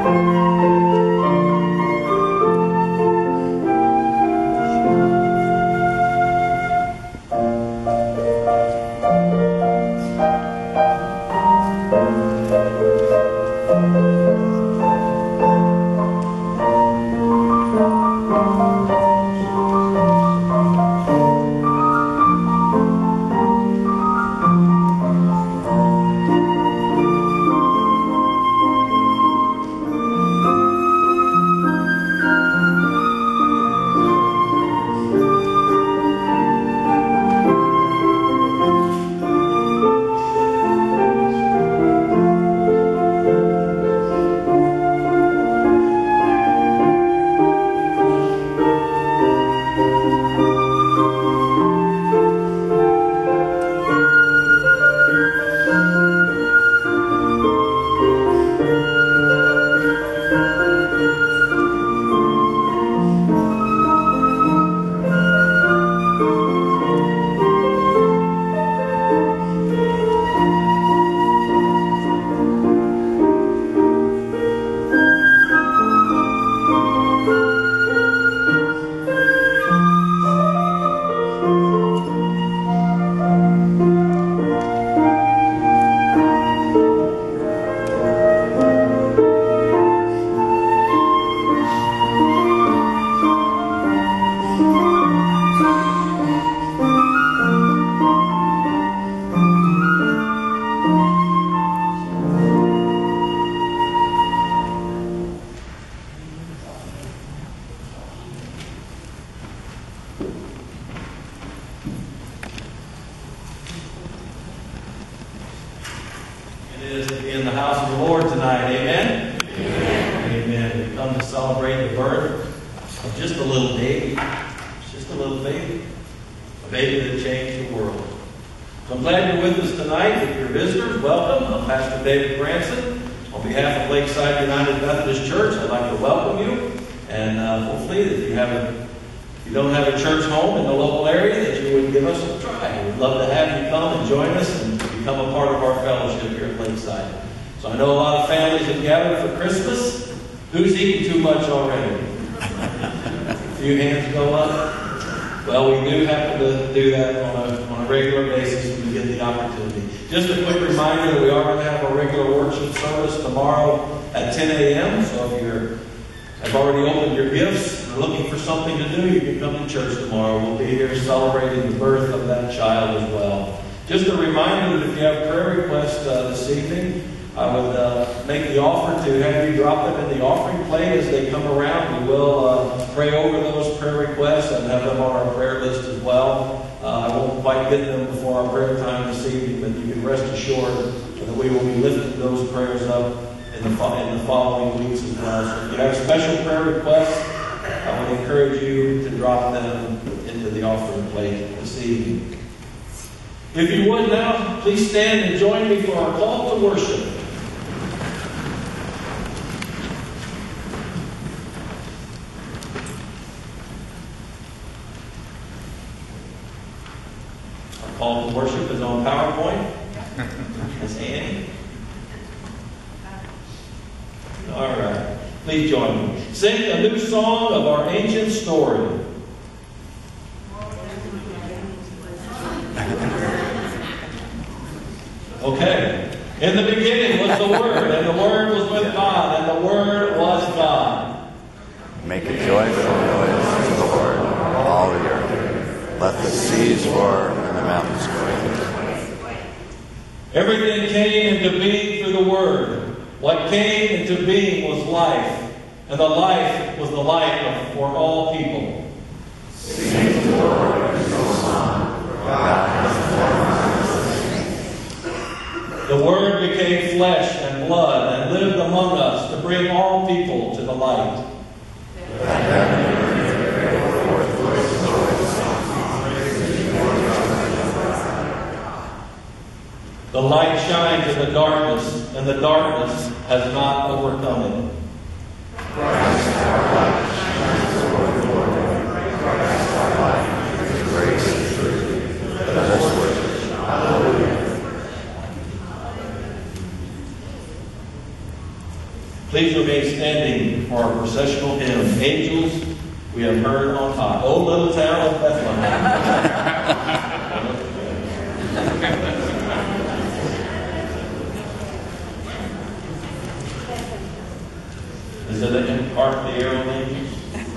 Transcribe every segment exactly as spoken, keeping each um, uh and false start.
If you would now, please stand and join me for our call to worship. Our call to worship is on PowerPoint. Miss Annie. All right. Please join me. Sing a new song of our ancient story. Okay. In the beginning was the Word, and the Word was with God, and the Word was God. Make a joyful noise to the Lord, all the earth. Let the seas roar and the mountains quake. Everything came into being through the Word. What came into being was life, and the life was the light for all people. Sing to the Lord a new song, for God has formed us. The Word became flesh and blood and lived among us to bring all people to the light. The light shines in the darkness, and the darkness has not overcome it. Christ our light shines before the Lord. Christ our light is grace and truth. Let us worship. Hallelujah. Please remain standing for our processional hymn, Angels We Have Heard on High. Oh, little town of Bethlehem. Is it in part the arrow angels?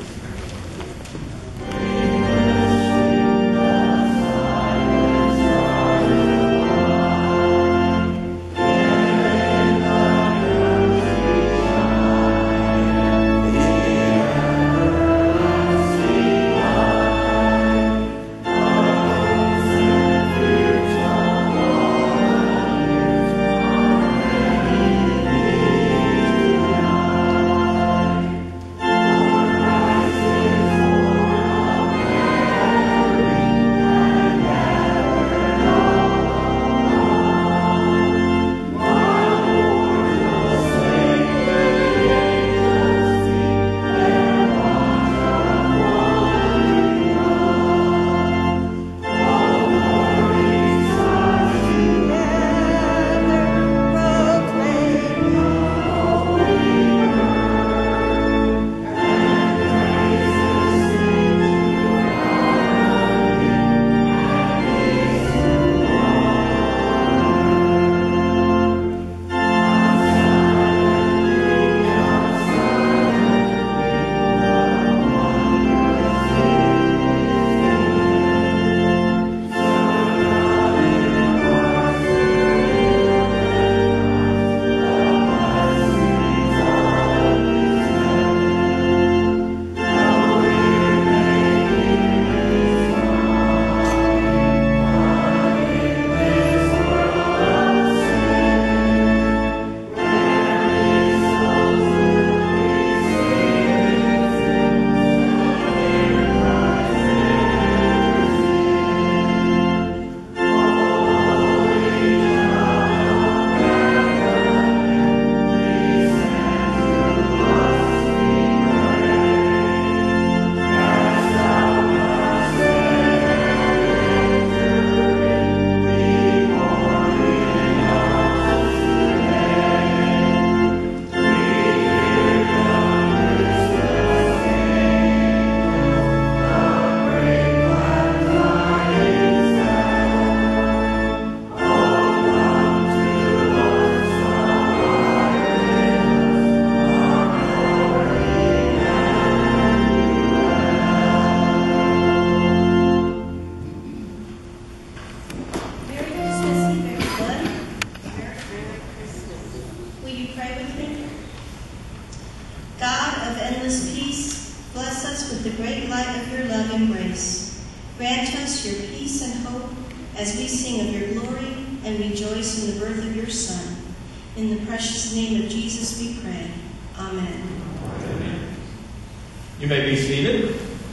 You may be seated.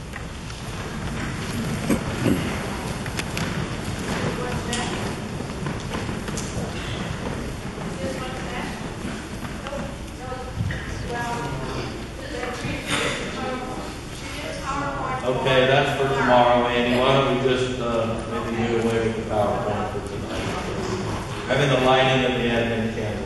Okay, that's for tomorrow, Andy. Why don't we just uh, maybe do away with the PowerPoint for tonight? Having the lighting of the Advent candles.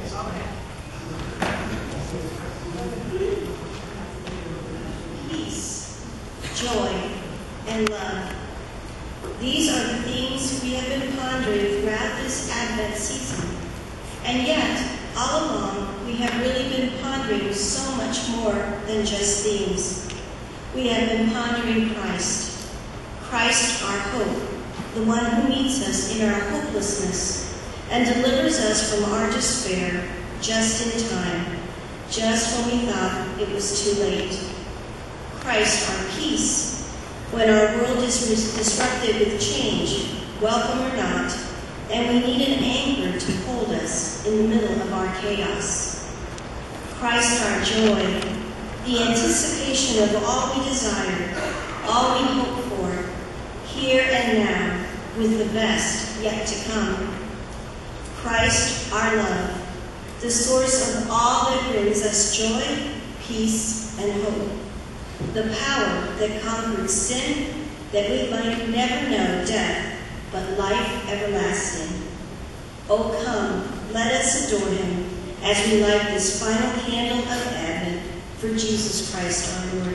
Joy and love. These are the themes we have been pondering throughout this Advent season. And yet, all along, we have really been pondering so much more than just themes. We have been pondering Christ. Christ, our hope, the one who meets us in our hopelessness and delivers us from our despair just in time, just when we thought it was too late. Christ, our peace, when our world is disrupted with change, welcome or not, and we need an anchor to hold us in the middle of our chaos. Christ, our joy, the anticipation of all we desire, all we hope for, here and now, with the best yet to come. Christ, our love, the source of all that brings us joy, peace, and hope. The power that conquered sin, that we might never know death, but life everlasting. Oh, come, let us adore him as we light this final candle of Advent for Jesus Christ our Lord.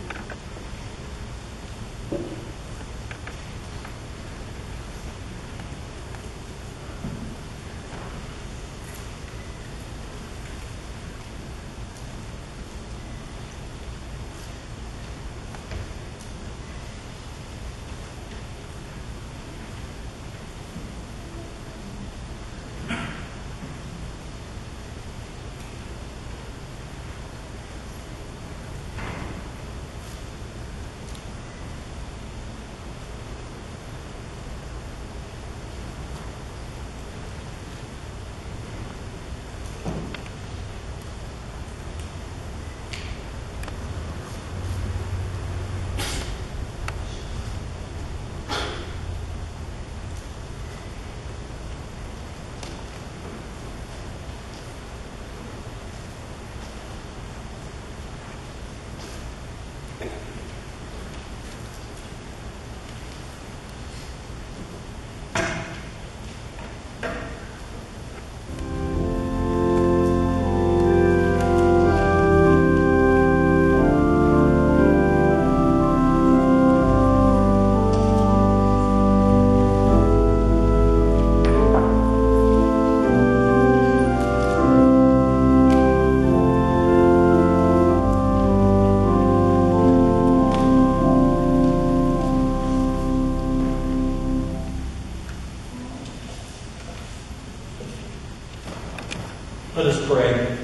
Let us pray.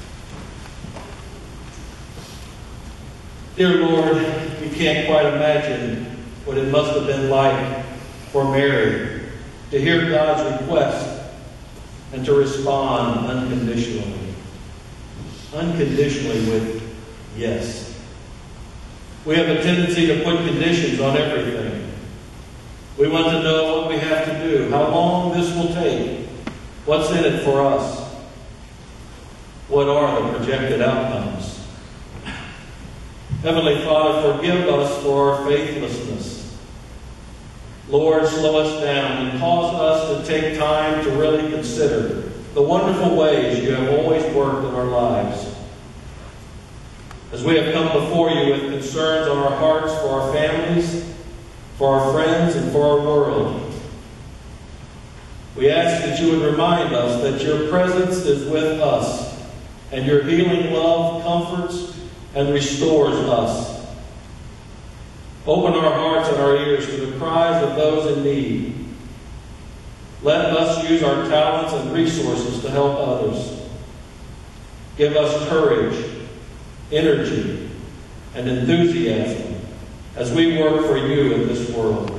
Dear Lord, we can't quite imagine what it must have been like for Mary to hear God's request and to respond unconditionally. Unconditionally with yes. We have a tendency to put conditions on everything. We want to know what we have to do, how long this will take, what's in it for us. What are the projected outcomes? Heavenly Father, forgive us for our faithlessness. Lord, slow us down and cause us to take time to really consider the wonderful ways you have always worked in our lives. As we have come before you with concerns on our hearts for our families, for our friends, and for our world, we ask that you would remind us that your presence is with us, and your healing love comforts and restores us. Open our hearts and our ears to the cries of those in need. Let us use our talents and resources to help others. Give us courage, energy, and enthusiasm as we work for you in this world.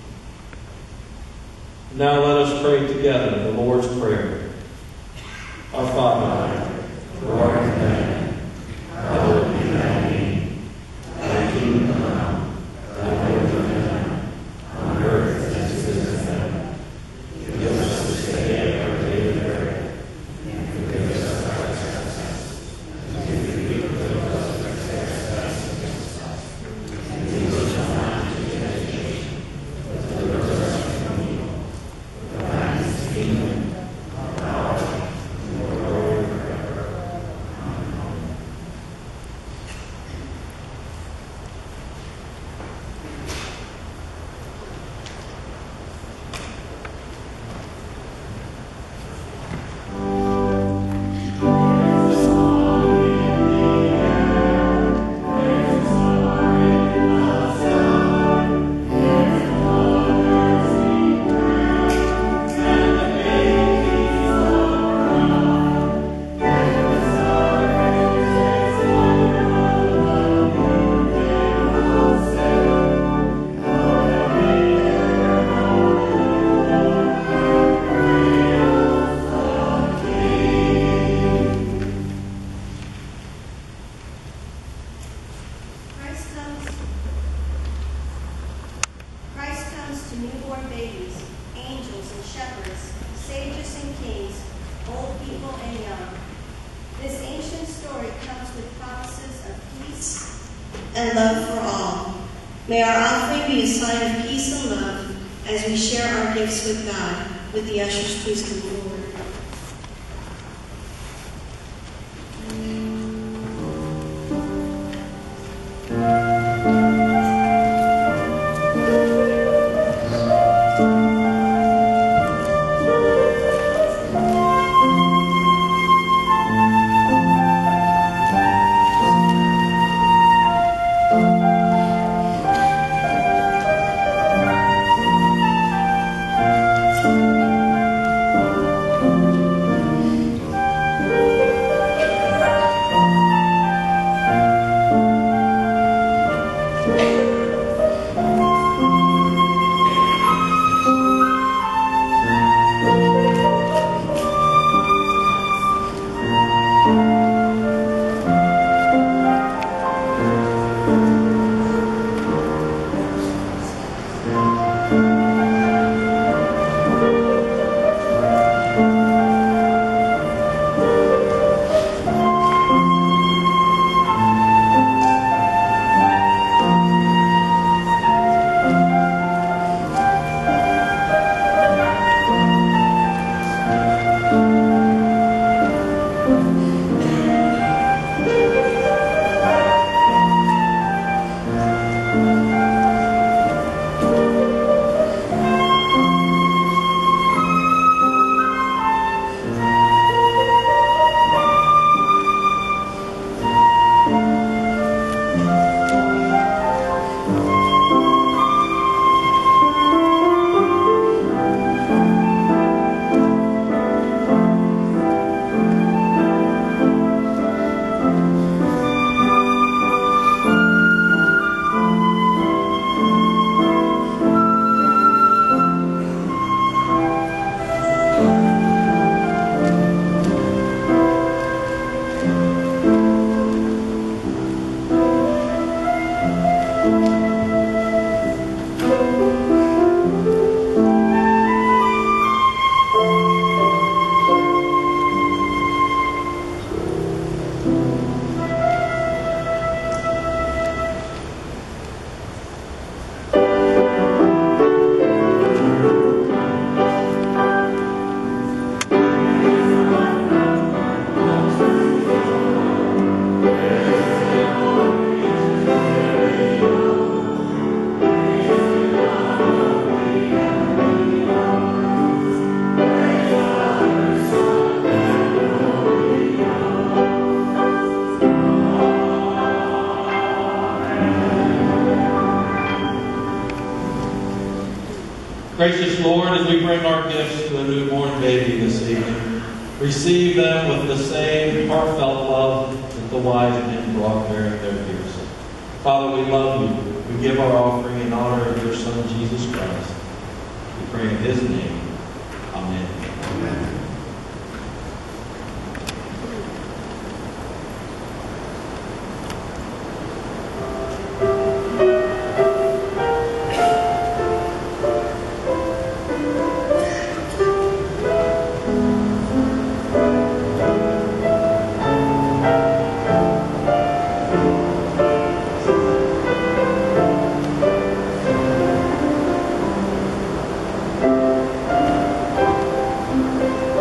Now let us pray together the Lord's Prayer. Our Father, who art in heaven, hallowed be thy name. Thy kingdom come, thy will be done, on earth as it is in heaven. Give us this day our daily bread, and forgive us our trespasses, as we forgive those who trespass against us. And lead us not into temptation, but deliver us from evil. For thine is the kingdom, the power, and the glory forever. Amen. Christ comes, Christ comes to newborn babies, angels and shepherds, sages and kings, old people and young. This ancient story comes with promises of peace and love for all. May our offering be a sign of peace and love as we share our gifts with God. With the ushers, please come forward. Gracious Lord, as we bring our gifts to a newborn baby this evening, receive them with the same heartfelt love that the wise men brought their, their gifts. Father, we love you. We give our offering in honor of your Son, Jesus Christ. We pray in his name. Amen. Amen. Thank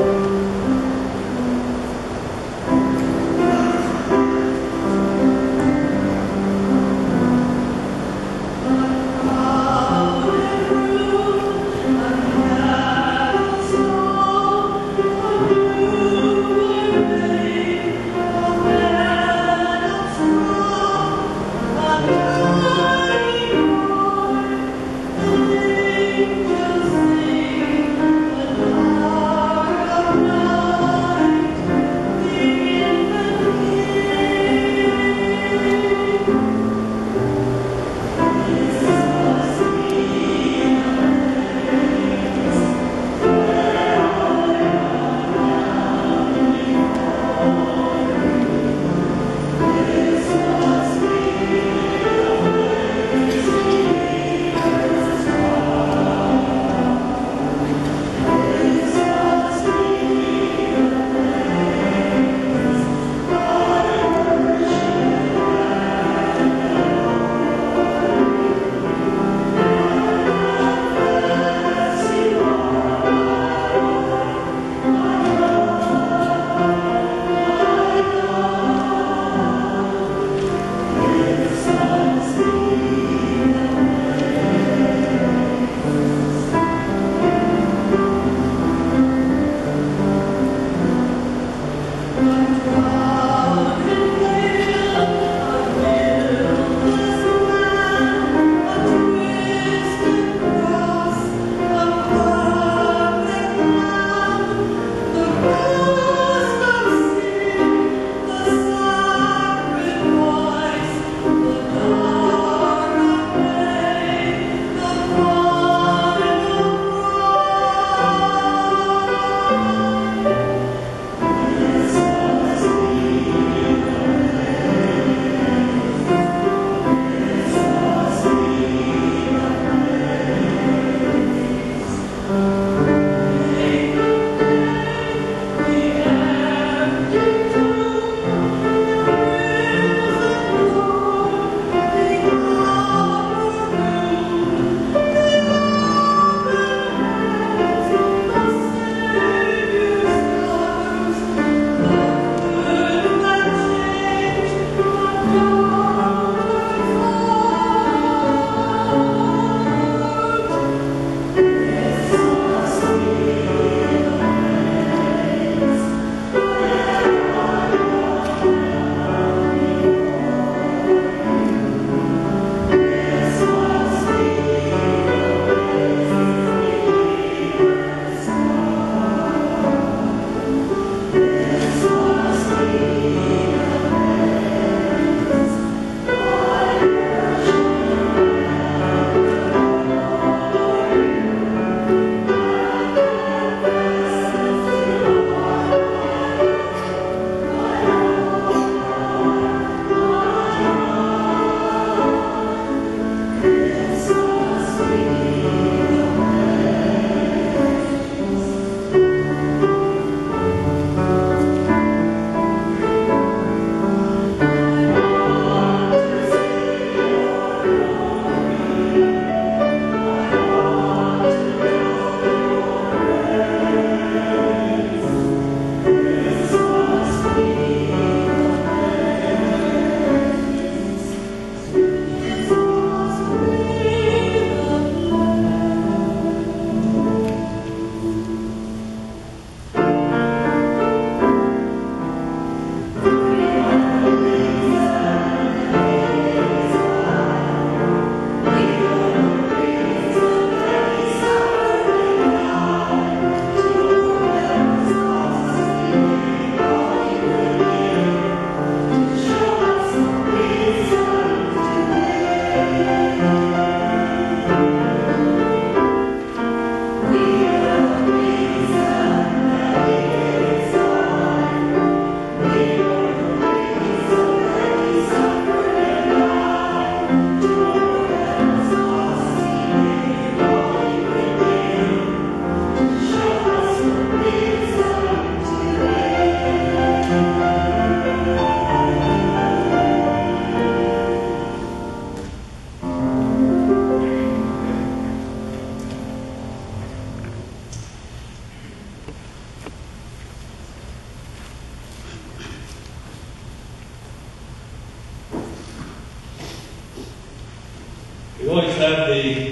always have the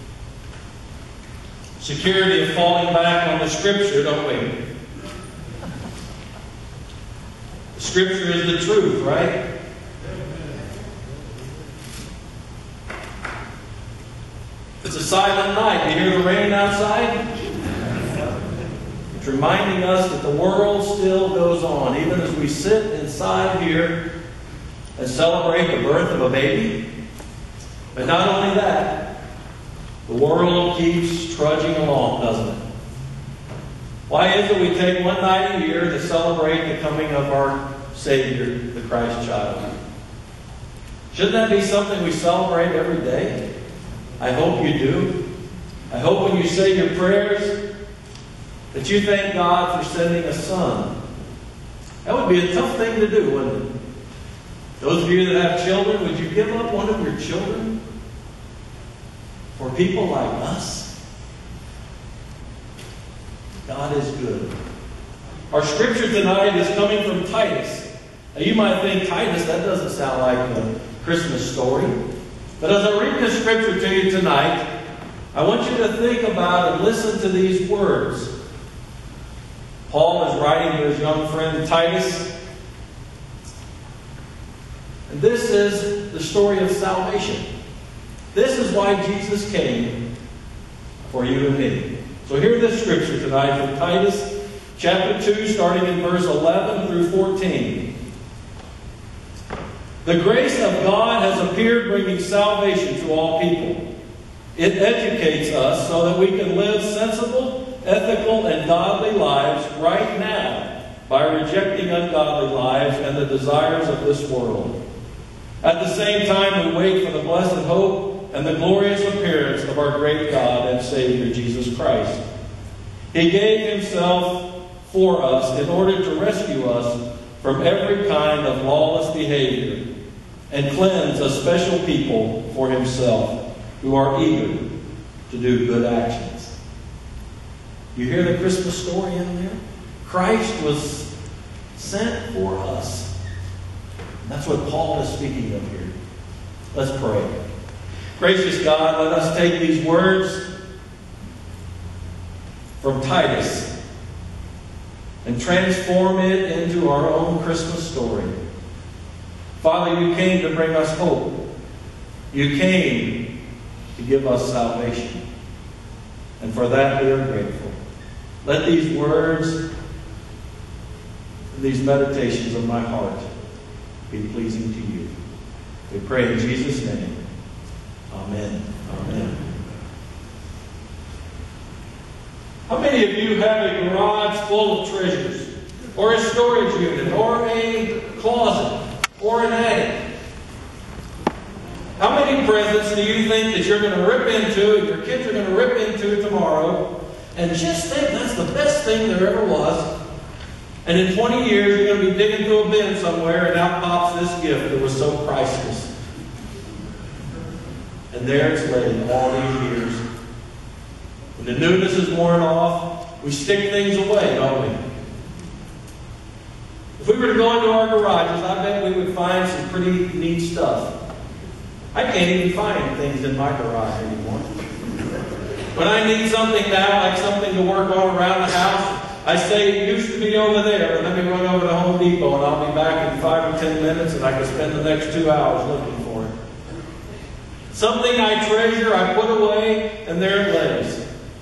security of falling back on the Scripture, don't we? The Scripture is the truth, right? It's a silent night. You hear the rain outside? It's reminding us that the world still goes on, even as we sit inside here and celebrate the birth of a baby. But not only that, the world keeps trudging along, doesn't it? Why is it we take one night a year to celebrate the coming of our Savior, the Christ child? Shouldn't that be something we celebrate every day? I hope you do. I hope when you say your prayers that you thank God for sending a son. That would be a tough thing to do, wouldn't it? Those of you that have children, would you give up one of your children for people like us? God is good. Our scripture tonight is coming from Titus. Now you might think, Titus, that doesn't sound like a Christmas story. But as I read this scripture to you tonight, I want you to think about and listen to these words. Paul is writing to his young friend Titus. And this is the story of salvation. This is why Jesus came for you and me. So hear this scripture tonight from Titus chapter two, starting in verse eleven through fourteen. The grace of God has appeared, bringing salvation to all people. It educates us so that we can live sensible, ethical, and godly lives right now by rejecting ungodly lives and the desires of this world. At the same time, we wait for the blessed hope and the glorious appearance of our great God and Savior, Jesus Christ. He gave Himself for us in order to rescue us from every kind of lawless behavior and cleanse a special people for Himself who are eager to do good actions. You hear the Christmas story in there? Christ was sent for us. And that's what Paul is speaking of here. Let's pray. Gracious God, let us take these words from Titus and transform it into our own Christmas story. Father, you came to bring us hope. You came to give us salvation. And for that we are grateful. Let these words, these meditations of my heart be pleasing to you. We pray in Jesus' name. Amen. Amen. How many of you have a garage full of treasures? Or a storage unit? Or a closet? Or an attic? How many presents do you think that you're going to rip into, and your kids are going to rip into tomorrow, and just think that's the best thing there ever was? And in twenty years, you're going to be digging through a bin somewhere, and out pops this gift that was so priceless. And there it's laid all these years. When the newness is worn off, we stick things away, don't we? If we were to go into our garages, I bet we would find some pretty neat stuff. I can't even find things in my garage anymore. When I need something now, like something to work on around the house, I say it used to be over there, but let me run over to Home Depot and I'll be back in five or ten minutes and I can spend the next two hours looking for it. Something I treasure, I put away, and there it lays.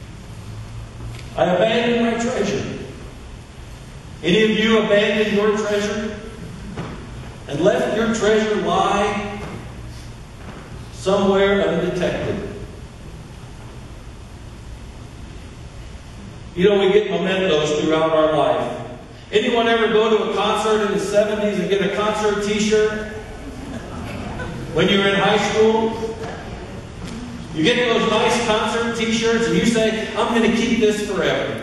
I abandon my treasure. Any of you abandoned your treasure and left your treasure lie somewhere undetected? You know, we get mementos throughout our life. Anyone ever go to a concert in the seventies and get a concert t-shirt? When you were in high school? You get those nice concert t-shirts and you say, I'm going to keep this forever.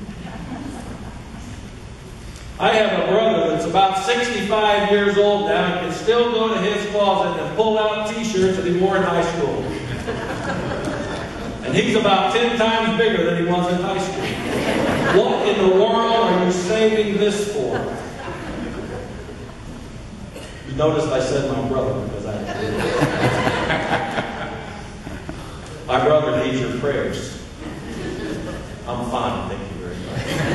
I have a brother that's about sixty-five years old now and can still go to his closet and pull out t-shirts that he wore in high school. And he's about ten times bigger than he was in high school. What in the world are you saving this for? You noticed I said my brother because I your prayers. I'm fine, thank you very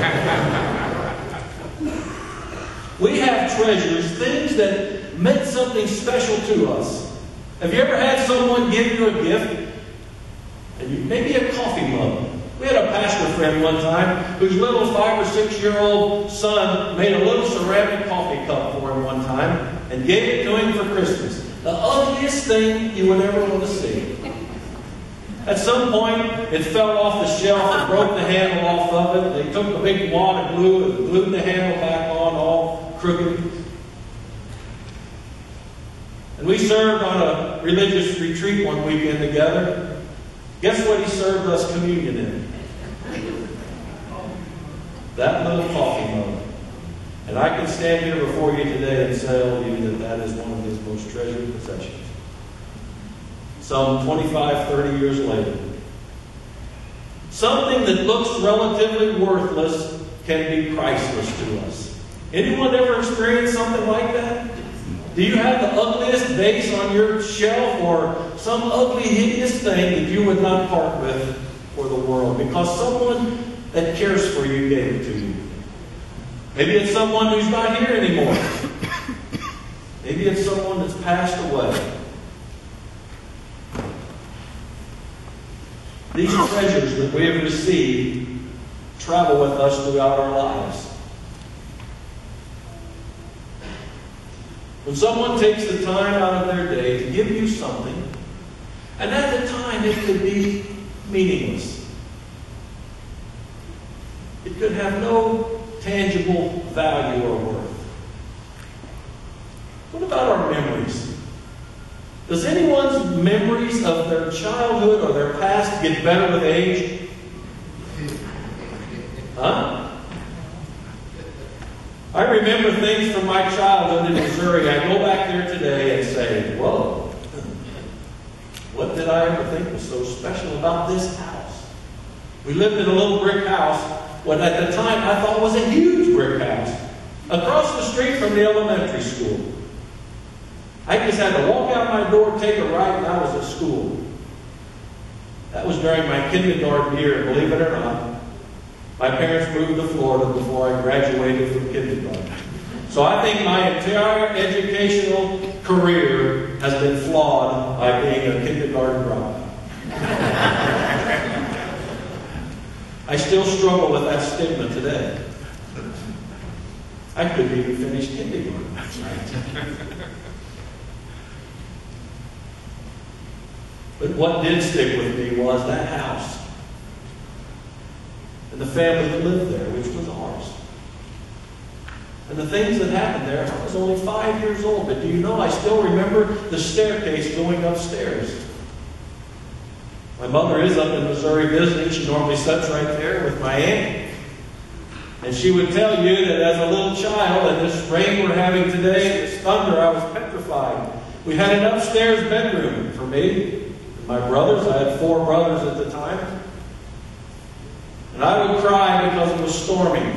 much. We have treasures, things that meant something special to us. Have you ever had someone give you a gift? And you, maybe a coffee mug. We had a pastor friend one time whose little five or six year old son made a little ceramic coffee cup for him one time and gave it to him for Christmas. The ugliest thing you would ever want to see. At some point, it fell off the shelf and broke the handle off of it. They took a big wad of glue and glued the handle back on, all crooked. And we served on a religious retreat one weekend together. Guess what he served us communion in? That little coffee mug. And I can stand here before you today and tell you that that is one of his most treasured possessions. Some twenty-five, thirty years later. Something that looks relatively worthless can be priceless to us. Anyone ever experienced something like that? Do you have the ugliest vase on your shelf or some ugly, hideous thing that you would not part with for the world because someone that cares for you gave it to you? Maybe it's someone who's not here anymore. Maybe it's someone that's passed away. These treasures that we have received travel with us throughout our lives. When someone takes the time out of their day to give you something, and at the time it could be meaningless. It could have no tangible value or worth. What about our memories? Does anyone's memories of their childhood or their past get better with age? Huh? I remember things from my childhood in Missouri. I go back there today and say, whoa, what did I ever think was so special about this house? We lived in a little brick house, what at the time I thought was a huge brick house, across the street from the elementary school. I just had to walk out my door, take a right, and I was at school. That was during my kindergarten year, believe it or not. My parents moved to Florida before I graduated from kindergarten. So I think my entire educational career has been flawed by being a kindergarten dropout. I still struggle with that stigma today. I couldn't even finish kindergarten. But what did stick with me was that house. And the family that lived there, which was ours. And the things that happened there, I was only five years old. But do you know, I still remember the staircase going upstairs. My mother is up in Missouri visiting. She normally sits right there with my aunt. And she would tell you that as a little child, and this rain we're having today, this thunder, I was petrified. We had an upstairs bedroom for me. My brothers, I had four brothers at the time. And I would cry because it was storming.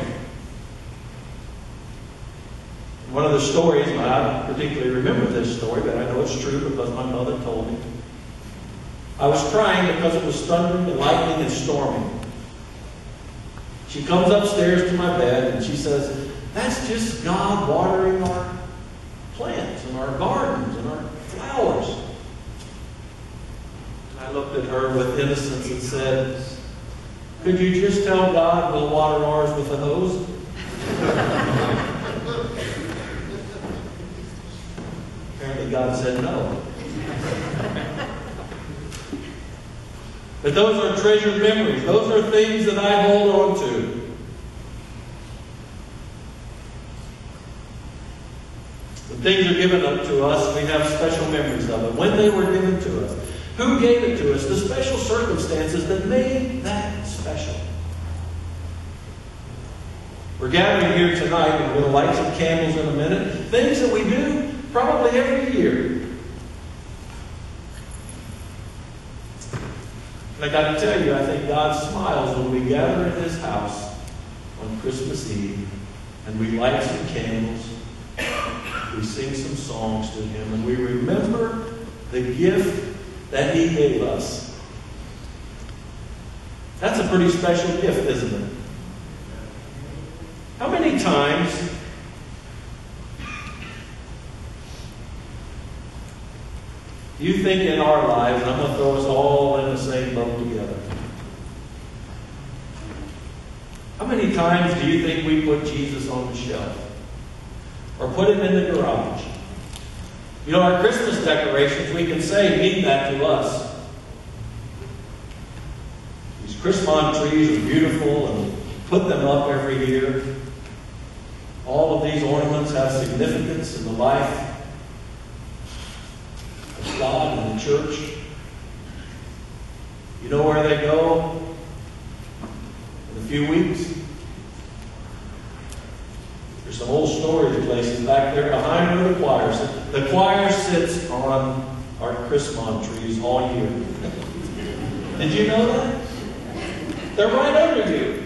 One of the stories, I don't particularly remember this story, but I know it's true because my mother told me. I was crying because it was thundering and lightning and storming. She comes upstairs to my bed and she says, that's just God watering our plants and our gardens and our flowers. I looked at her with innocence and said, could you just tell God we'll water ours with a hose? Apparently God said no. But those are treasured memories. Those are things that I hold on to. When things are given up to us, we have special memories of it. When they were given to us. Who gave it to us? The special circumstances that made that special. We're gathering here tonight, and we're going to light some candles in a minute. Things that we do probably every year. And I got to tell you, I think God smiles when we gather in His house on Christmas Eve, and we light some candles, we sing some songs to Him, and we remember the gift that He gave us. a pretty special gift, isn't it? How many times do you think in our lives, and I'm going to throw us all in the same boat together, how many times do you think we put Jesus on the shelf? Or put him in the garage? You know, our Christmas decorations, we can say, mean that to us. These Christmas trees are beautiful and put them up every year. All of these ornaments have significance in the life of God and the church. You know where they go in a few weeks? There's some old storage places back there behind where the choir sits. The choir sits on our Christmas trees all year. Did you know that? They're right under you.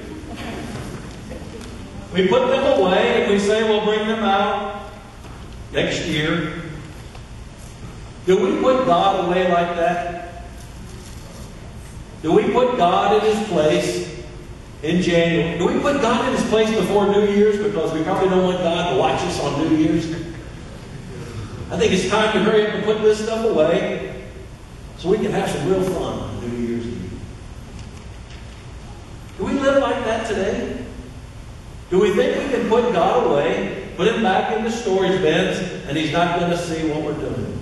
We put them away and we say we'll bring them out next year. Do we put God away like that? Do we put God in his place in January? Do we put God in his place before New Year's because we probably don't want God to watch us on New Year's? I think it's time to hurry up and put this stuff away so we can have some real fun on New Year's Eve. Do we live like that today? Do we think we can put God away, put him back in the storage bins, and he's not going to see what we're doing?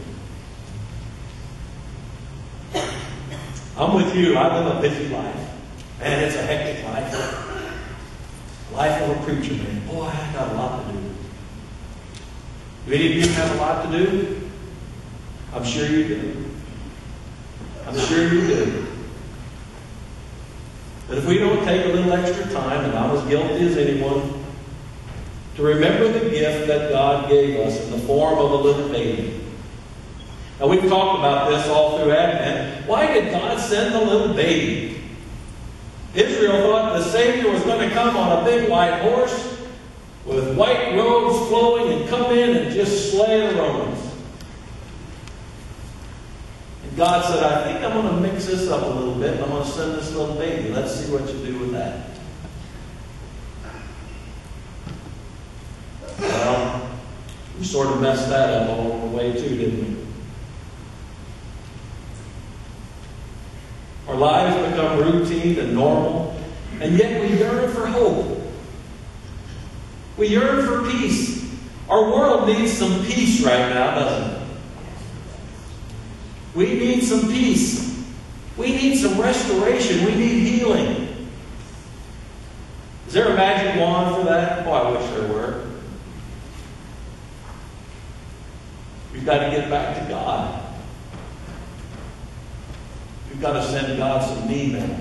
I'm with you. I live a busy life. Man, it's a hectic life. Life of a preacher, man. Boy, I got a lot to do. Do any of you have a lot to do? I'm sure you do. I'm sure you do. But if we don't take a little extra time, and I'm as guilty as anyone, to remember the gift that God gave us in the form of a little baby. Now, we've talked about this all through Advent. Why did God send the little baby? Israel thought the Savior was going to come on a big white horse with white robes flowing and come in and just slay the Romans. And God said, I think I'm going to mix this up a little bit and I'm going to send this little baby. Let's see what you do with that. Well, we sort of messed that up all the way too, didn't we? Our lives become routine and normal, and yet we yearn for hope. We yearn for peace. Our world needs some peace right now, doesn't it? We need some peace. We need some restoration. We need healing. Is there a magic wand for that? Oh, I wish there were. We've got to get back to God. We've got to send God some knee mail.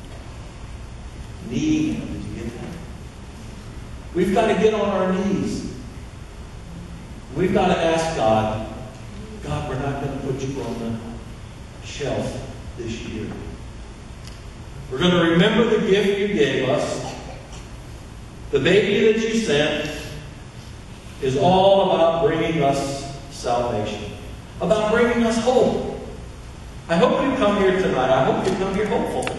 Knee mail. Did you get that? We've got to get on our knees. We've got to ask God, God, we're not going to put you on the shelf this year. We're going to remember the gift you gave us. The baby that you sent is all about bringing us salvation, about bringing us hope. I hope you come here tonight. I hope you come here hopeful.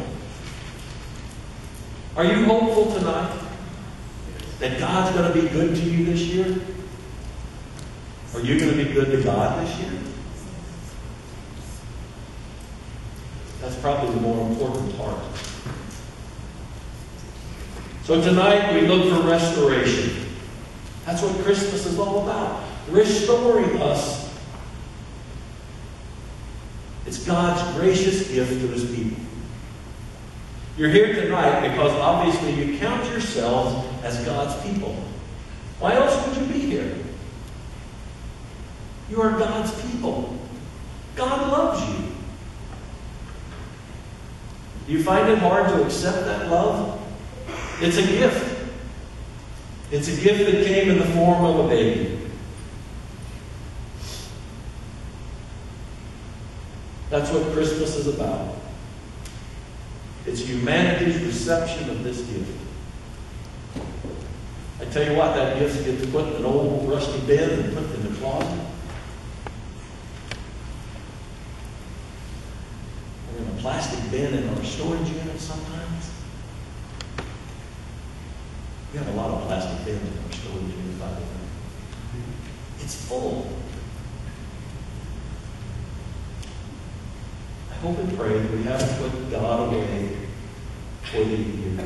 Are you hopeful tonight that God's going to be good to you this year? Are you going to be good to God this year? That's probably the more important part. So tonight we look for restoration. That's what Christmas is all about. Restoring us. It's God's gracious gift to his people. You're here tonight because obviously you count yourselves as God's people. Why else would you be here? You are God's people. God loves you. Do you find it hard to accept that love? It's a gift. It's a gift that came in the form of a baby. That's what Christmas is about. It's humanity's reception of this gift. I tell you what, that gift gets put in an old rusty bin and put in the closet. Or in a plastic bin in our storage unit sometimes. We have a lot of plastic bins in our storage unit, by the way. It's full. I hope and pray that we haven't put God away for the year.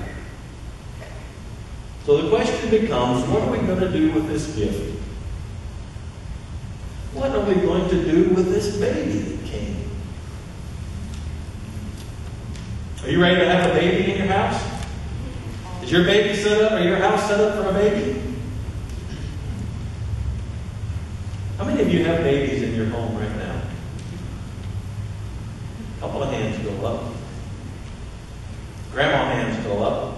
So the question becomes, what are we going to do with this gift? What are we going to do with this baby that came? Are you ready to have a baby in your house? Is your baby set up, or your house set up for a baby? How many of you have babies in your home right now? A couple of hands go up. Grandma hands go up.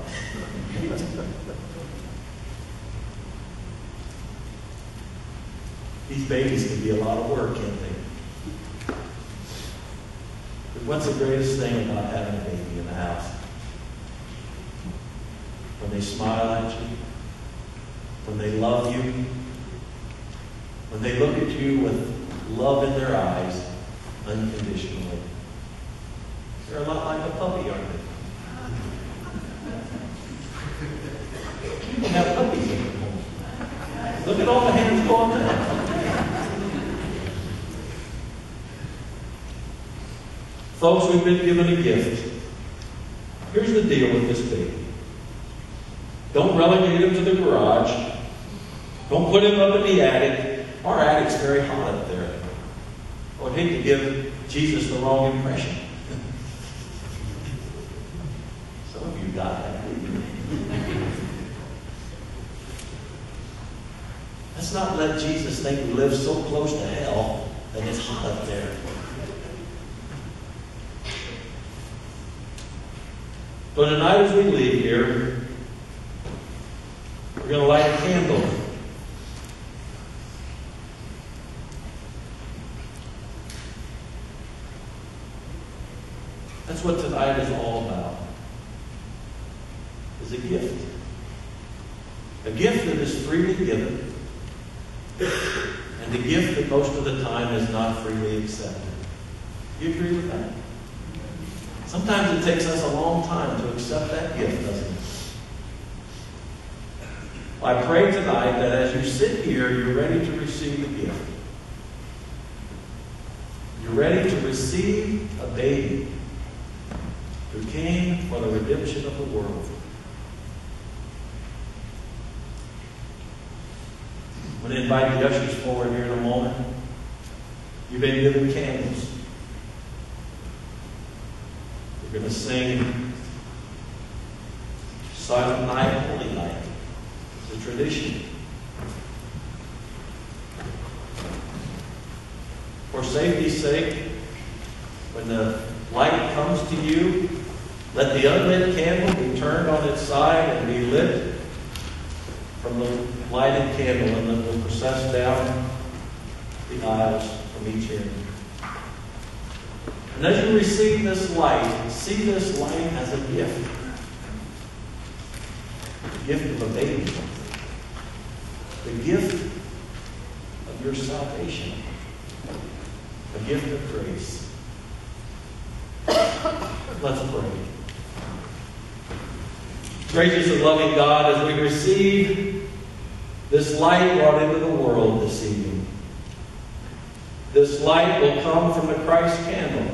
These babies can be a lot of work, can't they? But what's the greatest thing about having a baby in the house? When they smile at you, when they love you, when they look at you with love in their eyes, unconditionally. They're a lot like a puppy, aren't they? People have puppies in their home. Look at all the hands going down. Folks, we've been given a gift. Here's the deal with this baby. Don't relegate him to the garage. Don't put him up in the attic. Our attic's very hot up there. I would hate to give Jesus the wrong impression. Some of you got that. Let's not let Jesus think we live so close to hell that it's hot up there. So tonight as we leave here, we're going to light a candle. That's what tonight is all about. Is a gift. A gift that is freely given. And a gift that most of the time is not freely accepted. Do you agree with that? Sometimes it takes us a long time to accept that gift, doesn't it? I pray tonight that as you sit here, you're ready to receive the gift. You're ready to receive a baby who came for the redemption of the world. I'm going to invite the ushers forward here in a moment. You've been given candles. We're going to sing Silent Night, Holy Night. It's a tradition. For safety's sake, when the light comes to you, let the unlit candle be turned on its side and be lit from the lighted candle, and then we'll process down the aisles from each end. And as you receive this light, see this light as a gift. The gift of a baby. The gift of your salvation. A gift of grace. Let's pray. Gracious and loving God, as we receive this light brought into the world this evening, this light will come from the Christ candle.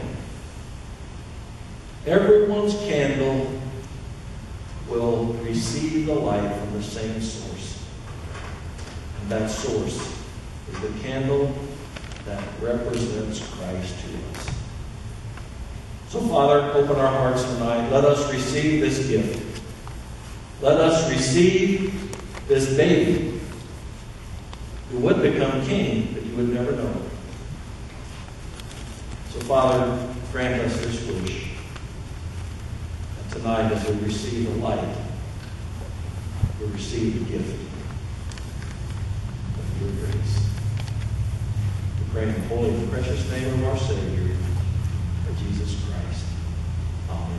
Everyone's candle will receive the light from the same source. And that source is the candle that represents Christ to us. So, Father, open our hearts tonight. Let us receive this gift. Let us receive this baby who would become king, but you would never know. So, Father, grant us this wish. And tonight, as we receive the light, we receive the gift of your grace. We pray in the holy and precious name of our Savior, Jesus Christ. Amen.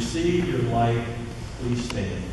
receive your light, please stand.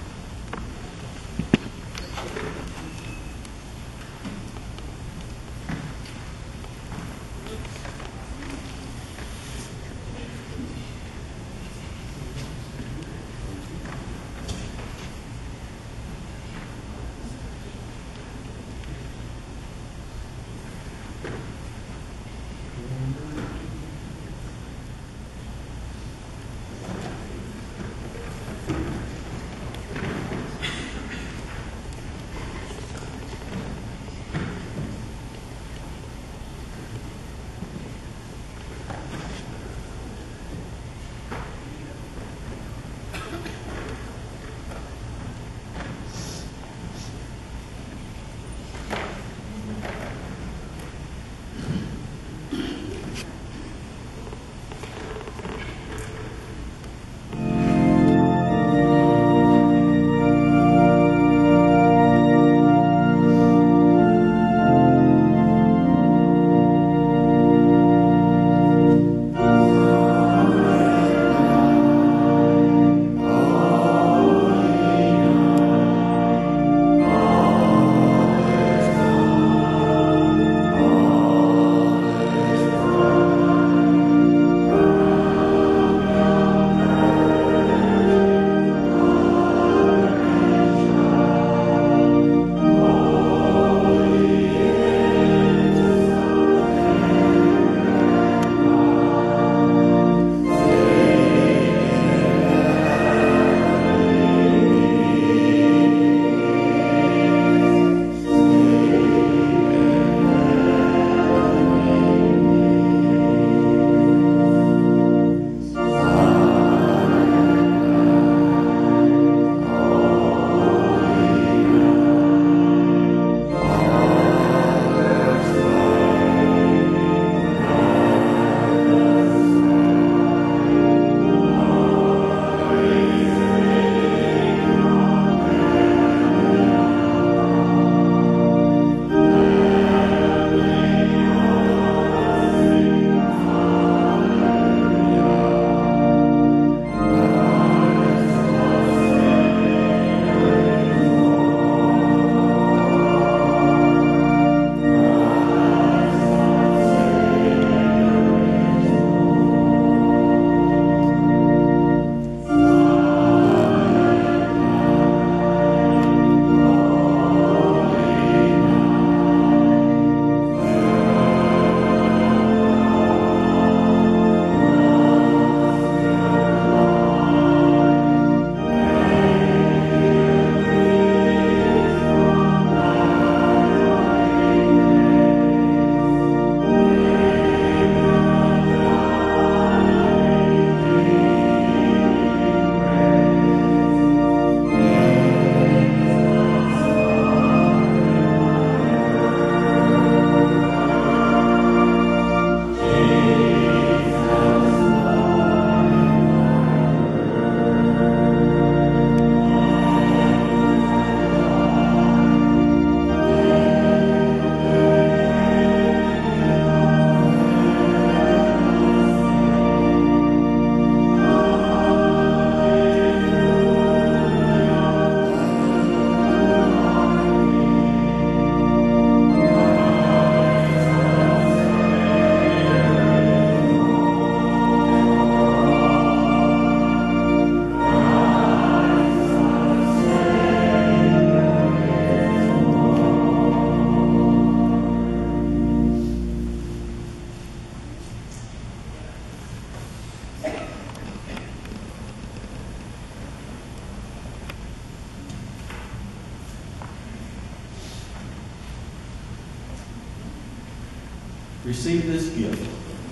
Receive this gift.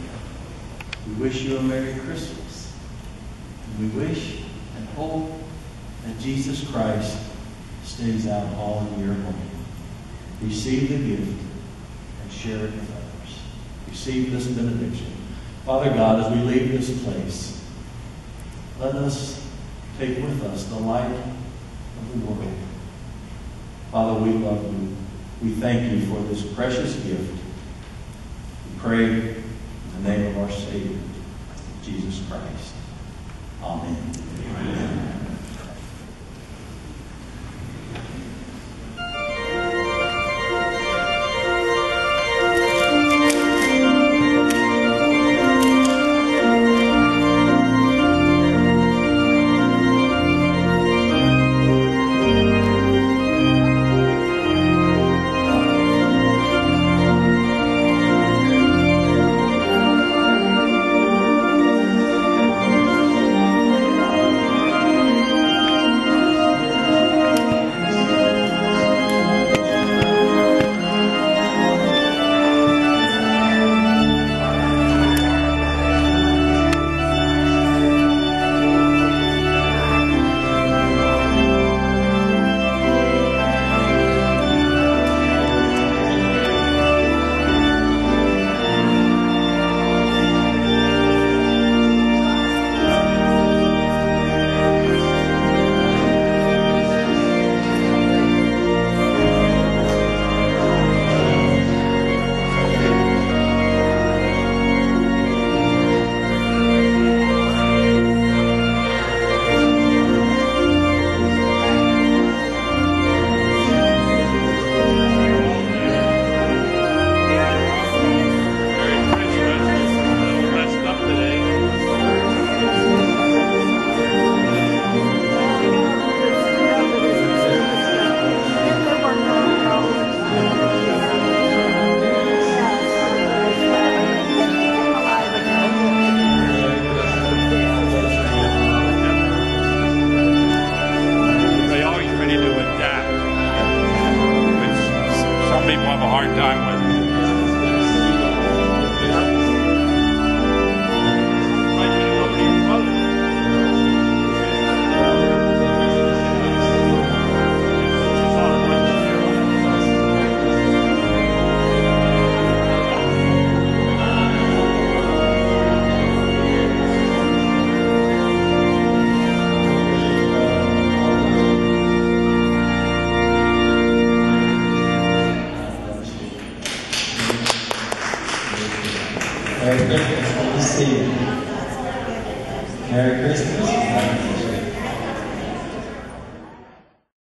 We wish you a Merry Christmas. And we wish and hope that Jesus Christ stays out all year long. Receive the gift and share it with others. Receive this benediction. Father God, as we leave this place, let us take with us the light of the world. Father, we love you. We thank you for this precious gift. We pray in the name of our Savior, Jesus Christ. Amen. Amen.